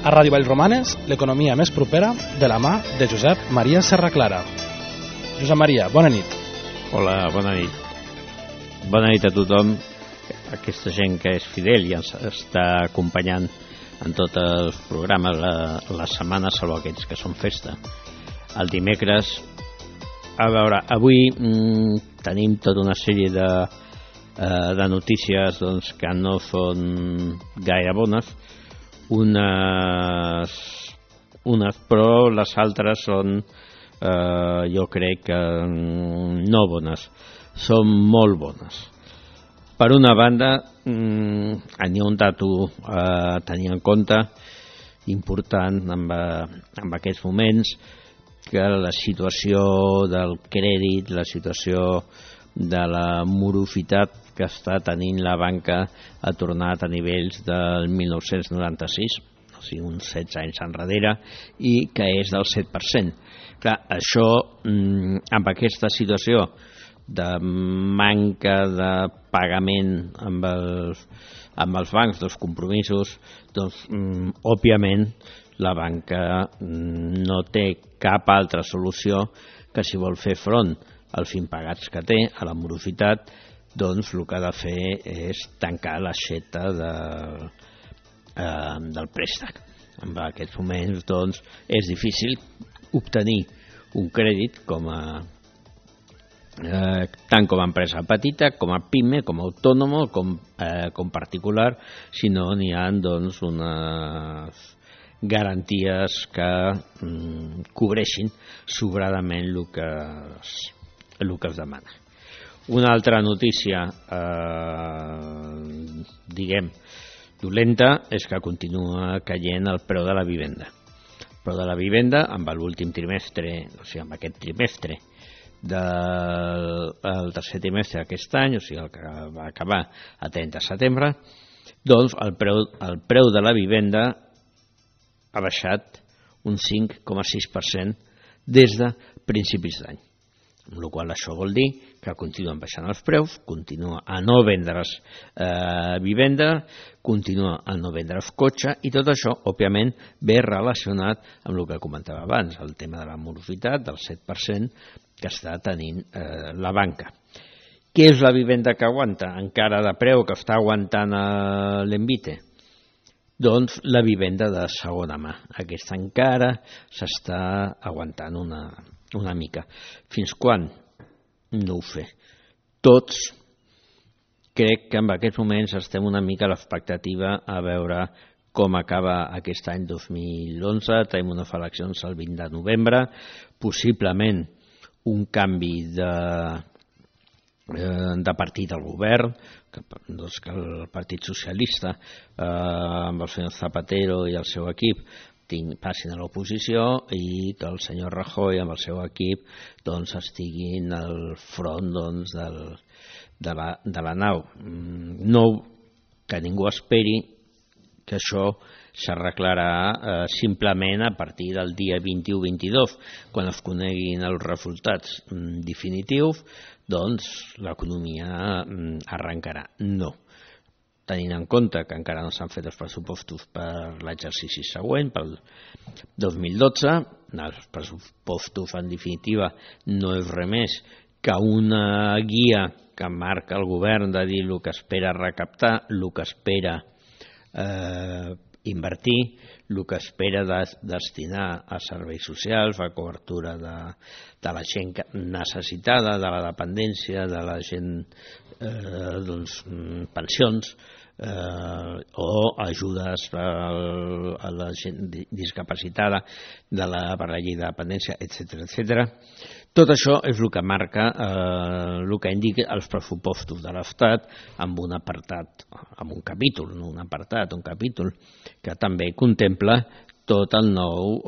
A Ràdio Vallromanes, l'economia més propera de la mà de Josep Maria Serraclara. Josep Maria, bona nit. Hola, bona nit. Bona nit a tothom. Aquesta gent que és fidel i ens està acompanyant en tots els programes la setmana, salvo aquells que són festa. El dimecres, a veure, avui tenim tota una sèrie de notícies doncs, que no són gaire bones, unes però les altres són, jo crec que no bones, són molt bones. Per una banda, hi ha un dato a tenir en compte important en aquests moments, que la situació del crèdit, la situació de la morositat que està tenint la banca ha tornat a nivells del 1996, o sigui, uns 16 anys enrere, i que és del 7%. Clar, això, amb aquesta situació de manca de pagament amb els bancs dels compromisos, doncs, òbviament, la banca no té cap altra solució que, si vol fer front als impagats que té, a la morositat, doncs el que ha de fer és tancar l'aixeta del préstec. En aquests moments doncs, és difícil obtenir un crèdit tant com a empresa petita, com a PIME, com a autònom, com particular, si no n'hi ha doncs, unes garanties que cobreixin sobradament el que es demana. Una altra notícia, dolenta, és que continua caient el preu de la vivenda. El preu de la vivenda, amb l'últim trimestre, o sigui, amb aquest trimestre del tercer trimestre d'aquest any, o sigui, el que va acabar a 30 de setembre, doncs el preu de la vivenda ha baixat un 5,6% des de principis d'any. Amb la qual cosa això vol dir que continuen baixant els preus, continua a no vendre's vivenda, continua a no vendre's cotxe, i tot això, òbviament, ve relacionat amb el que comentava abans, el tema de la morositat, del 7% que està tenint la banca. Què és la vivenda que aguanta encara de preu, que està aguantant l'Envite? Doncs la vivenda de segona mà. Aquesta encara s'està aguantant una mica. Fins quan? No ho sé. Tots crec que en aquests moments estem una mica a l'expectativa a veure com acaba aquest any 2011. Tenim unes eleccions el 20 de novembre, possiblement un canvi de partit al govern, que el Partit Socialista amb el senyor Zapatero i el seu equip passin a l'oposició i que el senyor Rajoy amb el seu equip doncs, estiguin al front doncs, de la nau. No que ningú esperi que això s'arreglarà simplement a partir del dia 21-22, quan es coneguin els resultats definitius, doncs l'economia arrencarà. No. Tenint en compte que encara no s'han fet els pressupostos per l'exercici següent, pel 2012, els pressupostos en definitiva no és res més que una guia que marca el govern de dir el que espera recaptar, el que espera invertir, el que espera destinar a serveis socials, a cobertura de la gent necessitada, de la dependència, de la gent, pensions, o ajudes a la gent discapacitada per la llei de dependència, etc. Tot això és el que marca, el que indica els pressupostos de l'Estat amb un apartat, amb un capítol, no un apartat, un capítol que també contempla tot el nou,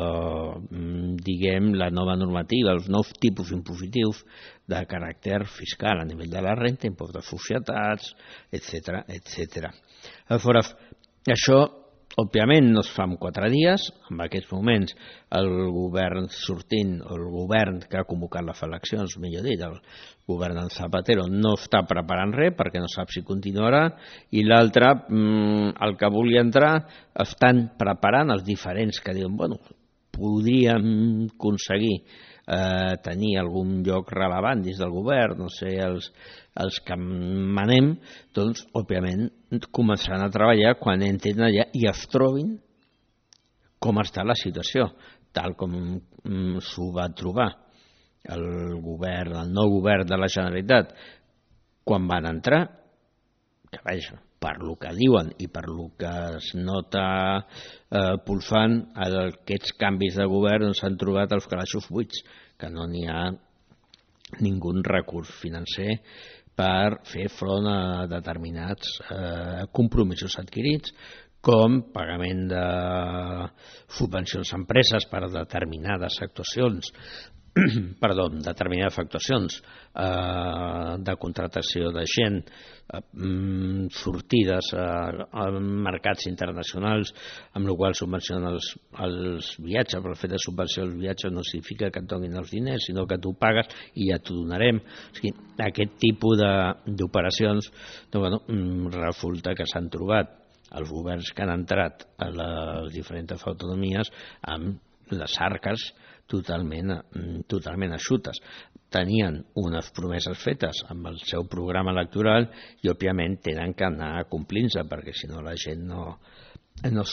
la nova normativa, els nous tipus impositius de caràcter fiscal a nivell de la renta, impost de societats, etc. Aleshores, això òbviament no es fa en 4 dies. En aquests moments el govern sortint, o el govern que ha convocat les eleccions, millor dit, el govern d'en Zapatero, no està preparant res perquè no sap si continuarà, i l'altre, el que volia entrar, estan preparant els diferents que diuen, bueno, podríem aconseguir tenir algun lloc rellevant dins del govern, no sé, els que manem, doncs, òbviament, començaran a treballar quan entrin allà i es trobin com està la situació, tal com s'ho va trobar el nou govern de la Generalitat quan van entrar, que vaja, per lo que diuen i per lo que es nota pulsant, aquests canvis de govern s'han trobat els calaixos buits, que no n'hi ha ningú recurs financer per fer front a determinats compromisos adquirits, com pagament de subvencions a empreses per determinades actuacions, determinades actuacions de contractació de gent, sortides a mercats internacionals, amb la qual subvencionen els viatges. Però el fet de subvencionar els viatges no significa que et donin els diners, sinó que tu pagues i ja t'ho donarem. O sigui, aquest tipus d'operacions, resulta que s'han trobat els governs que han entrat a les diferents autonomies amb les arques totalment eixutes. Tenien unes promeses fetes amb el seu programa electoral i òbviament tenen que anar complint-se, perquè si no la gent no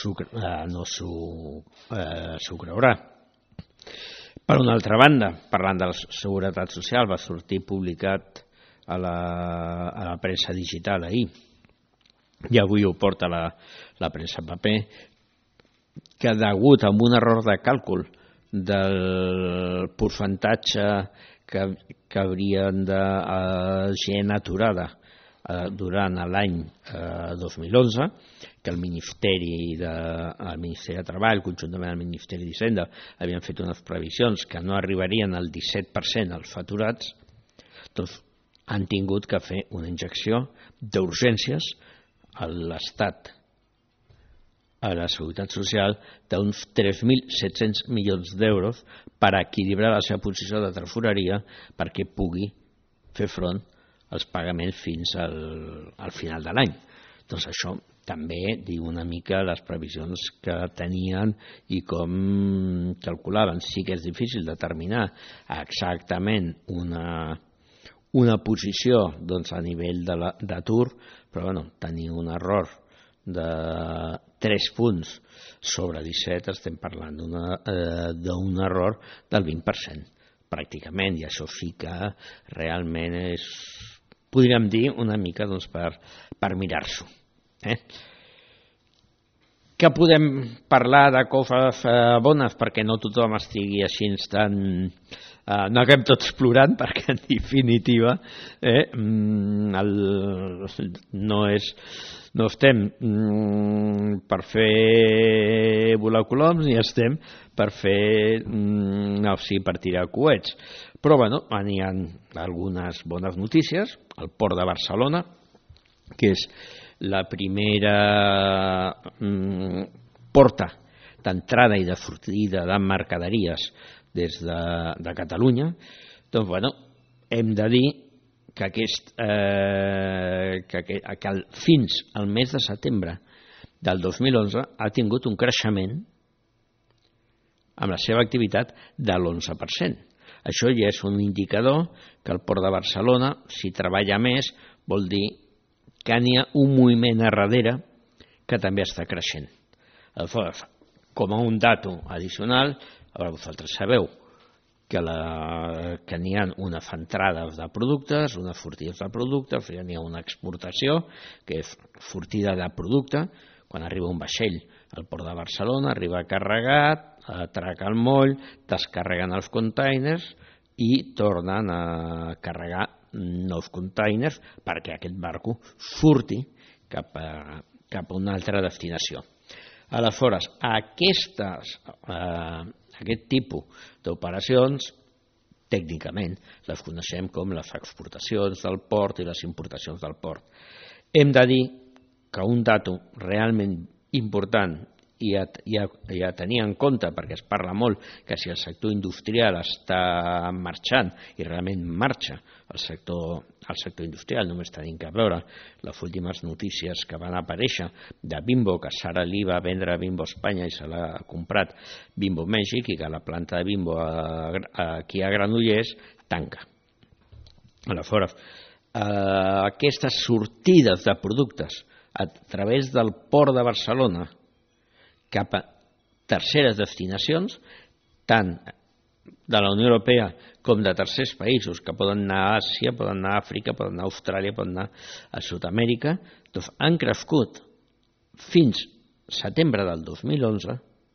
s'ho creurà. Per una altra banda, parlant de la seguretat social, va sortir publicat a la premsa digital ahir, i avui ho porta la premsa paper, que degut a un error de càlcul del percentatge que haurien de gent aturada durant l'any 2011, que el Ministeri de Treball, conjuntament amb el Ministeri d'Hisenda, havien fet unes previsions que no arribarien al 17% als aturats, doncs han tingut que fer una injecció d'urgències a l'Estat, a la Seguretat Social, d'uns 3.700 milions d'euros per equilibrar la seva posició de tresoreria perquè pugui fer front als pagaments fins al final de l'any. Doncs això també diu una mica les previsions que tenien i com calculaven. Sí que és difícil determinar exactament una posició a nivell d'atur, però tenir un error de 3 punts sobre 17 estem parlant d'un error del 20%, pràcticament, i això sí que realment és, podríem dir, una mica per mirar-s'ho. Que podem parlar de coses bones perquè no tothom estigui així tan... No acabem tots plorant perquè en definitiva no estem per fer volar coloms ni estem per per tirar coets. Però hi ha algunes bones notícies. El Port de Barcelona, que és la primera porta d'entrada i de sortida de mercaderies des de Catalunya, doncs hem de dir que fins al mes de setembre del 2011 ha tingut un creixement amb la seva activitat de l'11%. Això ja és un indicador que el Port de Barcelona, si treballa més, vol dir que n'hi ha un moviment a darrere que també està creixent. Aleshores, com a un dato addicional, vosaltres sabeu que n'hi ha unes entrades de productes, unes sortides de productes, n'hi ha una exportació, que és sortida de producte, quan arriba un vaixell al Port de Barcelona, arriba carregat, atraca el moll, descarreguen els containers i tornen a carregar nous containers perquè aquest barco surti cap a una altra destinació. Aleshores, aquest tipus d'operacions, tècnicament, les coneixem com les exportacions del port i les importacions del port. Hem de dir que un dato realment important i a tenir en compte, perquè es parla molt que si el sector industrial està marxant, i realment marxa el sector industrial, només tenim que veure les últimes notícies que van aparèixer de Bimbo, que Sara Lee va vendre Bimbo Espanya i se l'ha comprat Bimbo Mèxic, i que la planta de Bimbo aquí a Granollers tanca. Aleshores, aquestes sortides de productes a través del port de Barcelona cap a terceres destinacions, tant de la Unió Europea com de tercers països, que poden anar a Àsia, poden anar a Àfrica, poden anar a Austràlia, poden anar a Sud-amèrica, doncs han crescut fins setembre del 2011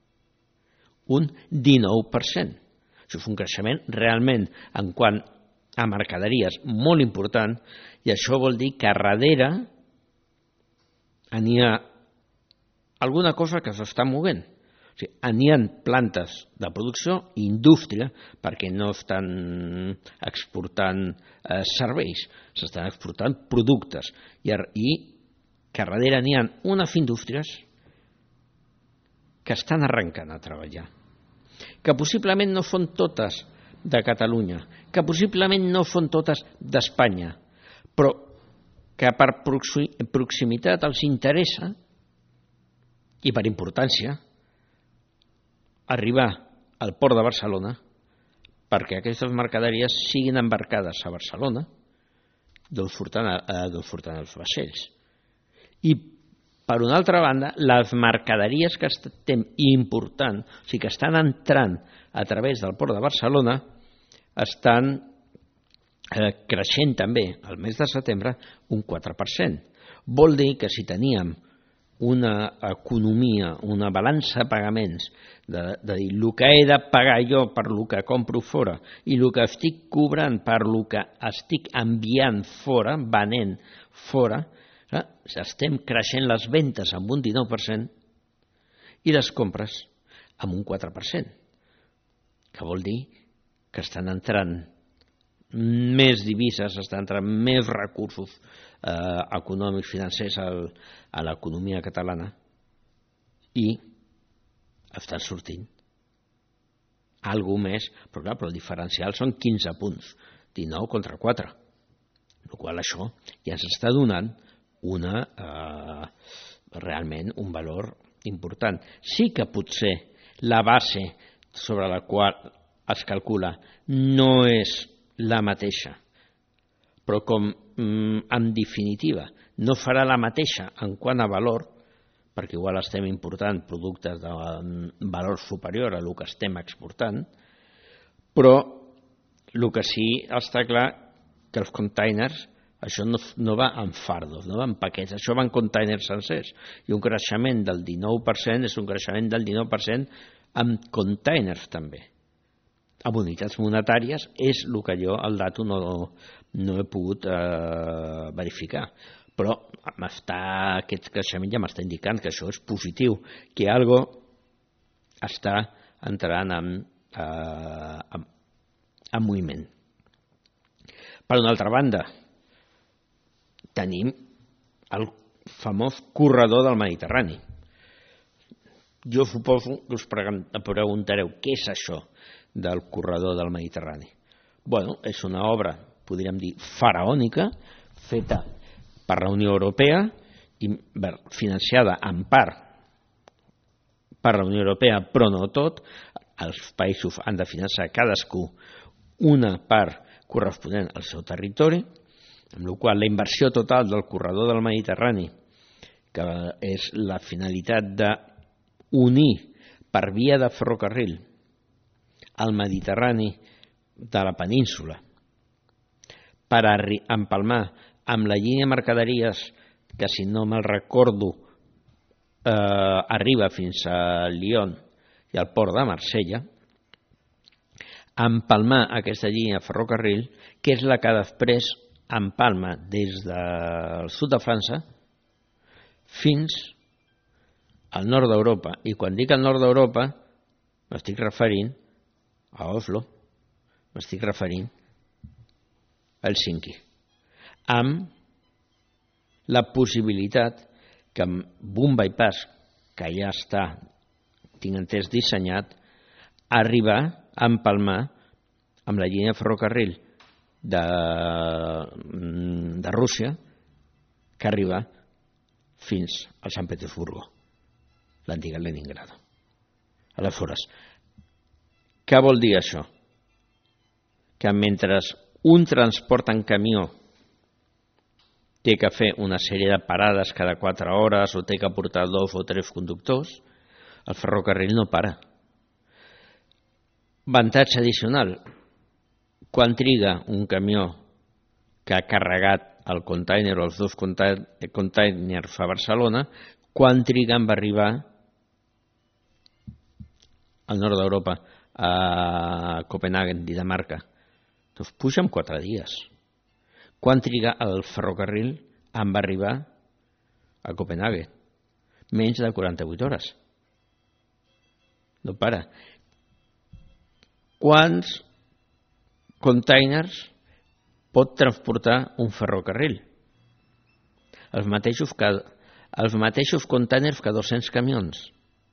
un 19%. Això és un creixement realment en quant a mercaderies molt important, i això vol dir que darrere n'hi ha alguna cosa que s'està movent. O sigui, n'hi ha plantes de producció i indústria, perquè no estan exportant serveis, s'estan exportant productes, i que darrere n'hi ha unes indústries que estan arrencant a treballar, que possiblement no són totes de Catalunya, que possiblement no són totes d'Espanya, però que per proximitat els interessa i per importància arribar al port de Barcelona, perquè aquestes mercaderies siguin embarcades a Barcelona d'on surten els vaixells. I per una altra banda, les mercaderies que estem important, o sigui que estan entrant a través del port de Barcelona, estan creixent també al mes de setembre un 4%. Vol dir que si teníem una economia, una balança de pagaments, de dir el que he de pagar jo per el que compro fora i el que estic cobrant per el que estic enviant fora, venent fora, estem creixent les ventes amb un 19% i les compres amb un 4%, que vol dir que estan entrant més divises, estan entrant més recursos econòmics, financers a l'economia catalana, i estan sortint alguna més, però clar, però el diferencial són 15 punts, 19 contra 4, amb la qual això ja ens està donant realment un valor important. Sí que potser la base sobre la qual es calcula no és la mateixa, però com en definitiva no farà la mateixa en quant a valor, perquè igual estem important productes de valor superior a el que estem exportant, però el que sí està clar que els containers, això no va en fardos, no va en paquets, això va en containers sencers, i un creixement del 19% és un creixement del 19% amb containers també. Amb unitats monetàries és el que jo, el dato, no he pogut verificar. Però aquest creixement ja m'està indicant que això és positiu, que algo està entrant en moviment. Per una altra banda, tenim el famós corredor del Mediterrani. Jo suposo que us preguntareu què és això del corredor del Mediterrani. Bueno, és una obra, podríem dir, faraònica, feta per la Unió Europea i financiada en part per la Unió Europea, però no tot. Els països han de finançar cadascú una part corresponent al seu territori, amb la qual la inversió total del corredor del Mediterrani, que és la finalitat d'unir per via de ferrocarril al Mediterrani de la península, per empalmar amb la línia de mercaderies que, si no me'l recordo, arriba fins a Lyon i al port de Marsella, empalmar aquesta línia de ferrocarril, que és la que després empalma des del sud de França fins al nord d'Europa. I quan dic al nord d'Europa m'estic referint a Oslo, m'estic referint a Helsinki, amb la possibilitat que amb un bypass que ja està, tinc entès, dissenyat, arribar a empalmar amb la línia de ferrocarril de Rússia, que arriba fins a Sant Petersburgo, l'antiga Leningrado. Aleshores, què vol dir això? Que mentre un transport en camió té que fer una sèrie de parades cada 4 hores o té que portar 2 o 3 conductors, el ferrocarril no para. Avantatge addicional, quan triga un camió que ha carregat el container o els 2 containers a Barcelona, quan triga en arribar al nord d'Europa, a Copenhagen, Dinamarca? Doncs puja en 4 dies. Quan triga el ferrocarril en arribar a Copenhagen? Menys de 48 hores. No para. Quants containers pot transportar un ferrocarril? Els mateixos containers que 200 camions.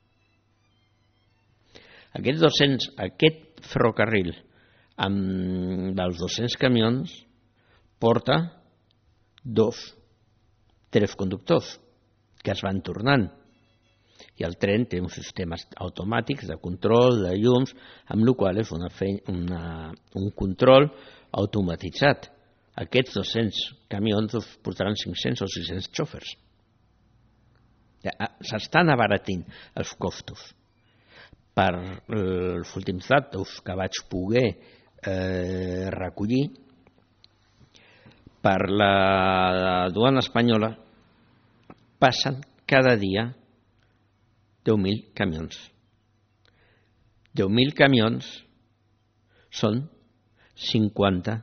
Aquest ferrocarril dels 200 camions porta 2-3 conductors que es van tornant. I el tren té uns sistemes automàtics de control de llums, amb el qual és un control automatitzat. Aquests 200 camions portaran 500 o 600 xòfers. S'estan abaratint els costos. Per els últims datos que vaig poder recollir, per la duana espanyola passen cada dia 10.000 camions. 10.000 camions són 50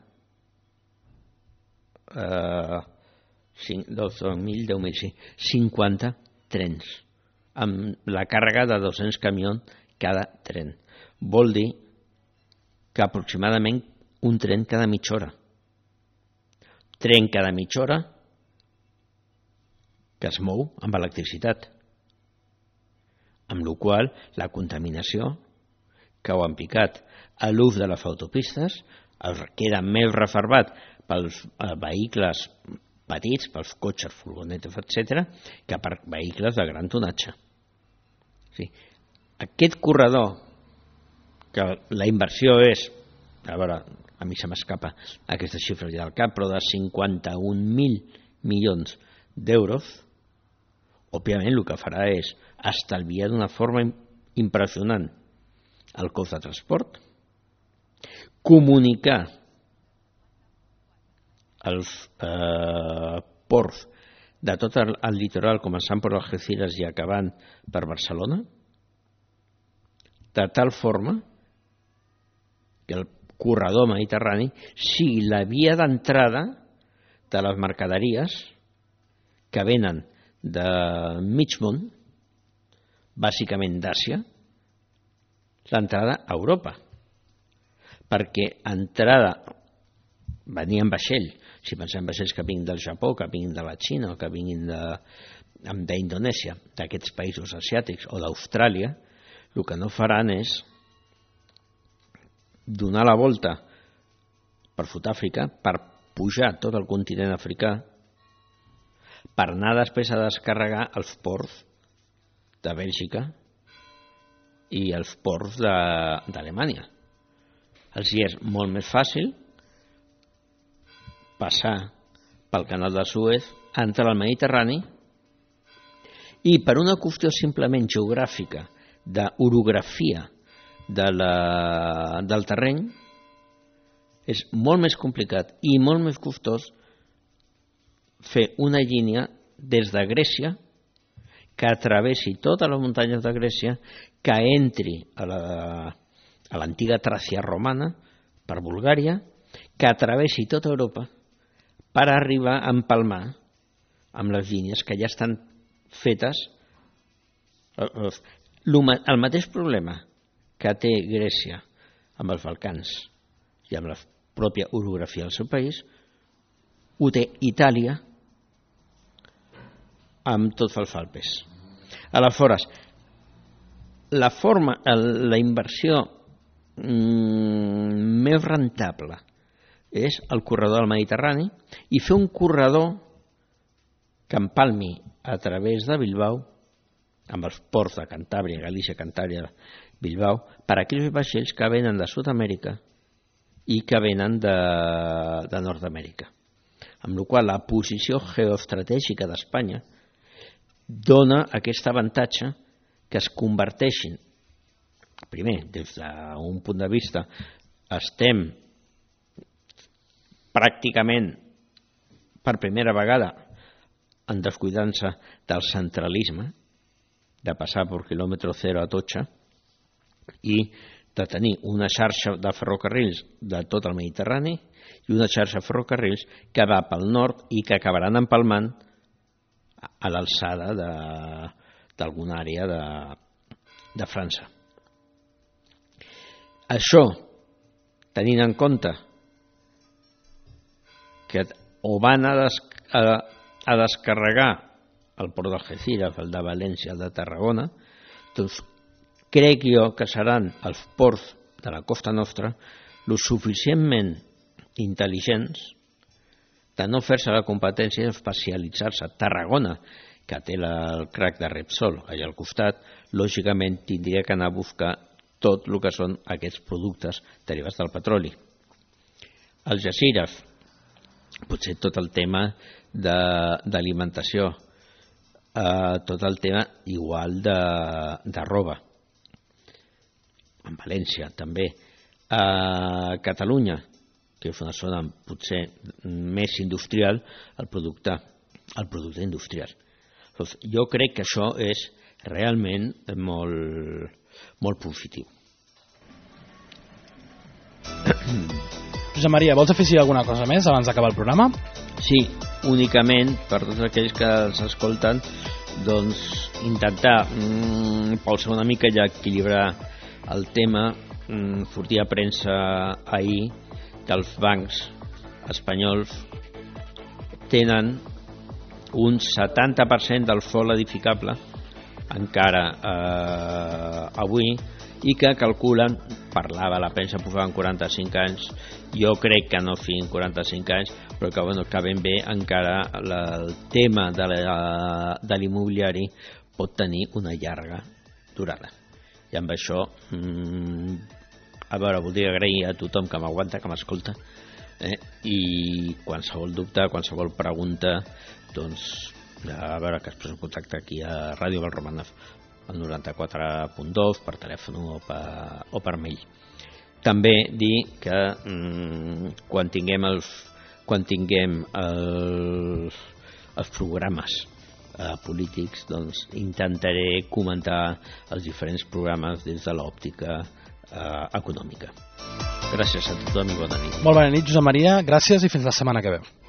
trens, amb la càrrega de 200 camions cada tren. Vol dir que aproximadament un tren cada mitja hora. Tren cada mitja hora que es mou amb electricitat, amb la qual la contaminació cau en picat. L'ús de les autopistes queda més reservat pels vehicles petits, pels cotxes, furgonetes, etc., que per vehicles de gran tonatge. Sí. Aquest corredor, que la inversió és, a veure, a mi se m'escapa aquesta xifra ja del cap, però de 51.000 milions d'euros, òbviament el que farà és estalviar d'una forma impressionant el cost de transport, comunicar els ports de tot el litoral, començant per Algeciras i acabant per Barcelona, de tal forma que el corredor mediterrani sigui la via d'entrada de les mercaderies que venen de mig món, bàsicament d'Àsia, l'entrada a Europa. Perquè entrada venia en vaixell, si pensem en vaixells que vinguin del Japó, que vinguin de la Xina o que vinguin d'Indonèsia, d'aquests països asiàtics o d'Austràlia, el que no faran és donar la volta per Sud-àfrica, per pujar tot el continent africà, per anar després a descarregar els ports de Bèlgica i els ports d'Alemanya. Els hi és molt més fàcil passar pel canal de Suez, entrar al Mediterrani i per una qüestió simplement geogràfica, d'orografia del terreny, és molt més complicat i molt més costós fer una línia des de Grècia que travessi totes les muntanyes de Grècia, que entri a l'antiga Tràcia romana per Bulgària, que travessi tota Europa per arribar a empalmar amb les línies que ja estan fetes. El mateix problema que té Grècia amb els Balcans i amb la pròpia orografia del seu país, ho té Itàlia amb tots els Alpes. Aleshores, la inversió més rentable és el corredor del Mediterrani i fer un corredor que empalmi a través de Bilbao, amb els ports de Cantàbria, Galícia, Cantàbria, Bilbao, per a aquells vaixells que venen de Sud-amèrica i que venen de Nord-amèrica. Amb la qual cosa la posició geoestratègica d'Espanya dona aquest avantatge que es converteixin, primer, des d'un punt de vista, estem pràcticament per primera vegada en descuidant-se del centralisme, de passar per quilòmetre zero a Atocha i de tenir una xarxa de ferrocarrils de tot el Mediterrani i una xarxa de ferrocarrils que va pel nord i que acabaran empalmant a l'alçada d'alguna àrea de França. Això, tenint en compte que o van a descarregar el port d'Algeciras, el de València, el de Tarragona, doncs crec jo que seran els ports de la costa nostra lo suficientment intel·ligents de no fer-se la competència d'especialitzar-se. Tarragona, que té el crac de Repsol allà al costat, lògicament tindria que anar a buscar tot el que són aquests productes derivats del petroli. Algeciras, potser tot el tema d'alimentació, tot el tema igual de roba. En València també. A Catalunya, que és una zona potser més industrial, el producte industrial. Doncs jo crec que això és realment molt positiu. Josep Maria, vols afegir alguna cosa més abans d'acabar el programa? Sí, únicament per tots aquells que els escolten, doncs intentar polsar una mica i equilibrar el tema. Sortia a premsa ahir que els bancs espanyols tenen un 70% del sòl edificable encara avui i que calculen, parlava la premsa, posaven 45 anys, jo crec que no fin 45 anys, però que ben bé encara el tema de l'immobiliari pot tenir una llarga durada. I amb això, a veure, voldria agrair a tothom que m'aguanta, que m'escolta, i qualsevol dubte, qualsevol pregunta, doncs, a veure, que es posa en contacte aquí a Ràdio Valromanov, al 94.2, per telèfon o per mail. També dir que quan tinguem els programes polítics, doncs intentaré comentar els diferents programes des de l'òptica econòmica. Gràcies a tothom i bona nit. Molt bona nit, Josep Maria, gràcies i fins la setmana que ve.